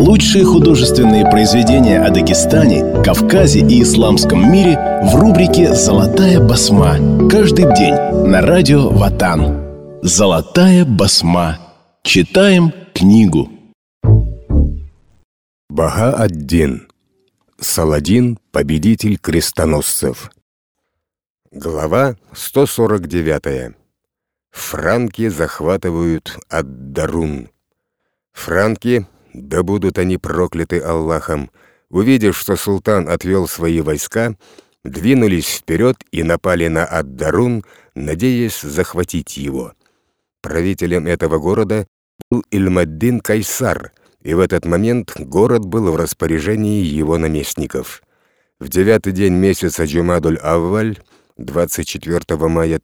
Лучшие художественные произведения о Дагестане, Кавказе и исламском мире в рубрике «Золотая басма». Каждый день на радио Ватан. «Золотая басма». Читаем книгу. Баха-ад-Дин. Саладин, победитель крестоносцев. Глава 149. Франки захватывают Ад-Дарун. Франки, да будут они прокляты Аллахом, увидев, что султан отвел свои войска, двинулись вперед и напали на Ад-Дарун, надеясь захватить его. Правителем этого города был Ильмад-Дин Кайсар, и в этот момент город был в распоряжении его наместников. В 9-й день месяца Джумадуль-Авваль, 24 мая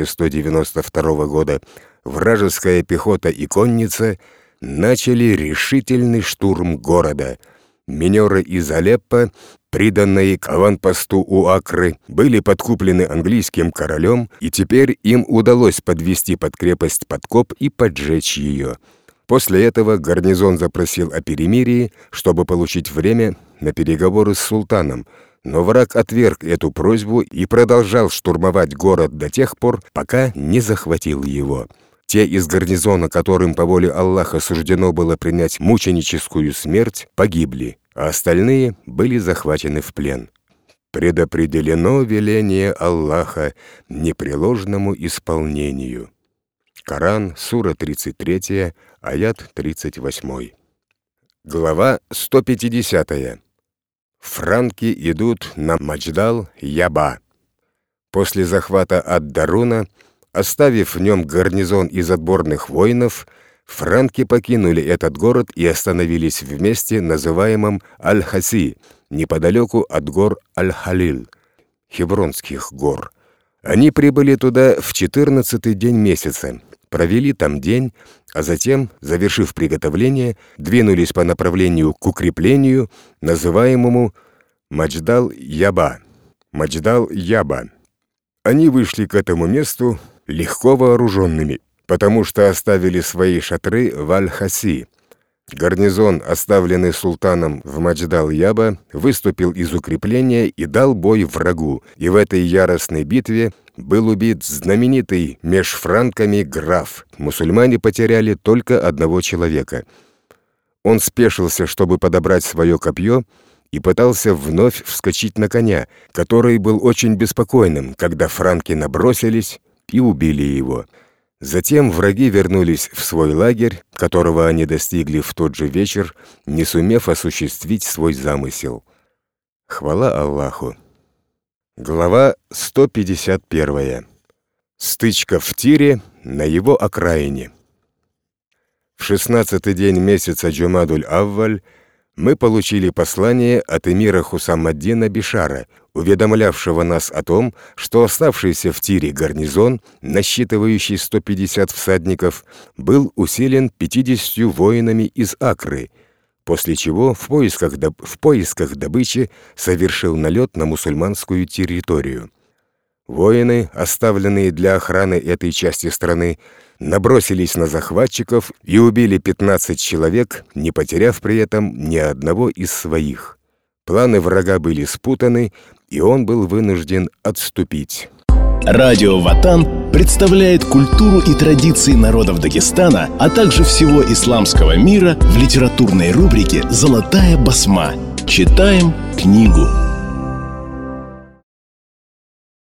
1192 года, вражеская пехота и конница начали решительный штурм города. Минеры из Алеппо, приданные к аванпосту у Акры, были подкуплены английским королем, и теперь им удалось подвести под крепость подкоп и поджечь ее. После этого гарнизон запросил о перемирии, чтобы получить время на переговоры с султаном, но враг отверг эту просьбу и продолжал штурмовать город до тех пор, пока не захватил его. Те из гарнизона, которым по воле Аллаха суждено было принять мученическую смерть, погибли, а остальные были захвачены в плен. Предопределено веление Аллаха непреложному исполнению. Коран, сура 33, аят 38. Глава 150. Франки идут на Мадждал-Яба. После захвата Ад-Даруна, оставив в нем гарнизон из отборных воинов, франки покинули этот город и остановились в месте, называемом Аль-Хаси, неподалеку от гор Аль-Халиль, Хевронских гор. Они прибыли туда в 14-й день месяца, провели там день, а затем, завершив приготовление, двинулись по направлению к укреплению, называемому Мадждал-Яба. Мадждал-Яба. Они вышли к этому месту легко вооруженными, потому что оставили свои шатры в Аль-Хаси. Гарнизон, оставленный султаном в Мадждал-Яба, выступил из укрепления и дал бой врагу, и в этой яростной битве был убит знаменитый меж франками граф. Мусульмане потеряли только одного человека. Он спешился, чтобы подобрать свое копье, и пытался вновь вскочить на коня, который был очень беспокойным, когда франки набросились и убили его. Затем враги вернулись в свой лагерь, которого они достигли в тот же вечер, не сумев осуществить свой замысел. Хвала Аллаху. Глава 151. Стычка в Тире на его окраине. В 16-й день месяца Джумадуль-Авваль мы получили послание от эмира Хусам-ад-Дина Бишара, уведомлявшего нас о том, что оставшийся в Тире гарнизон, насчитывающий 150 всадников, был усилен 50 воинами из Акры, после чего в поисках добычи совершил налет на мусульманскую территорию. Воины, оставленные для охраны этой части страны, набросились на захватчиков и убили 15 человек, не потеряв при этом ни одного из своих. Планы врага были спутаны, и он был вынужден отступить. Радио Ватан представляет культуру и традиции народов Дагестана, а также всего исламского мира в литературной рубрике «Золотая басма». Читаем книгу.